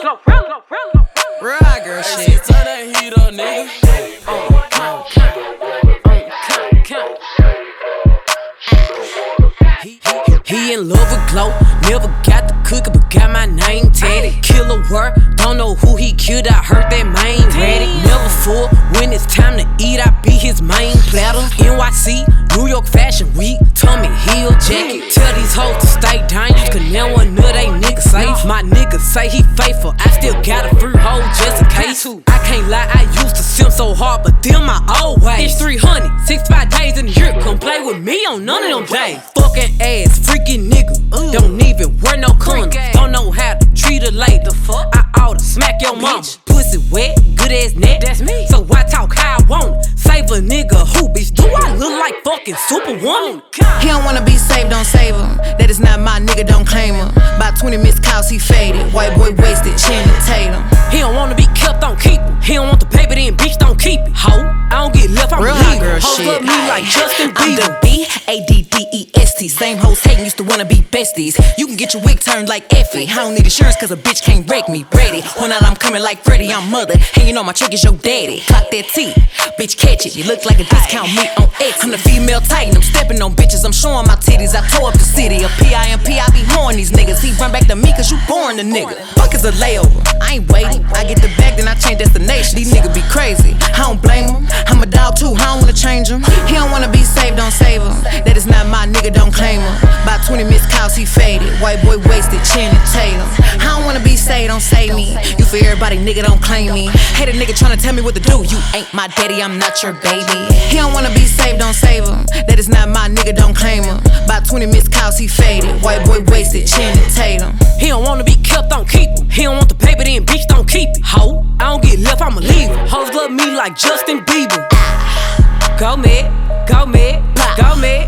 Real hot girl shit. Turn that heat up, nigga. He in love with Glow, never got the cookie but got my name tatted. Killer word, don't know who he killed, I heard that main ready. Never full, when it's time to eat, I be his main platter. NYC, New York Fashion Week, Tommy Hill jacket. Tell these hoes to stay dangerous, cause now one of they niggas safe. My niggas say he faithful, I still got a free hoe just in case. I can't lie, I used to simp so hard, but them my old ways. It's 300, 65 days in the year, come play with me on none of them days. Fucking ass, freaking nigga, don't even wear no condoms. Don't know how to treat her like the fuck. I oughta smack your mama. Pussy wet, good ass neck. That's me. So I talk how I want it. Save a nigga who, bitch? Do I look like fucking Superwoman? He don't wanna be saved, don't save him. That is not my nigga, don't claim him. By 20 missed calls, he faded. White boy wasted, Channing Tatum. He don't wanna be kept, don't keep him. He don't want the paper, then bitch, don't keep it. Ho, I don't get left, I'm real hot girl hoes shit. love me like Justin I'm Bieber. the B-A-D-D-E-S-T. Same hoes hating, used to wanna be besties. You can get your wig turned like Effie. I don't need insurance cause a bitch can't wreck me. Brady, one out I'm coming like Freddy, I'm mother. Hanging on my trick is your daddy. Clock that T, bitch catch it. You look like a discount meat on X. I'm the female titan, I'm stepping on bitches. I'm showing my titties, I tore up the city. A P.I.M.P, I be horn these niggas. He run back to me cause you born the nigga. Fuck is a layover, I ain't waiting. I get the bag, then I change destination. These niggas be crazy, I don't blame them. I'm a dog too, I don't wanna change him. He don't wanna be saved, don't save him. That is not my nigga, don't claim him. By 20 missed calls, he faded. White boy wasted, Channing Tatum. I don't wanna be saved, don't save me. You for everybody, nigga, don't claim me. Hate a nigga tryna tell me what to do. You ain't my daddy, I'm not your baby. He don't wanna be saved, don't save him. That is not my nigga, don't claim him. By 20 missed calls, he faded. White boy wasted, Channing Tatum. He don't wanna be kept, don't keep him. He don't want the paper, then bitch, don't keep it. Ho, I don't get left, I'ma leave him. Hoes love me like Justin Bieber. Go mad, go mad, go mad.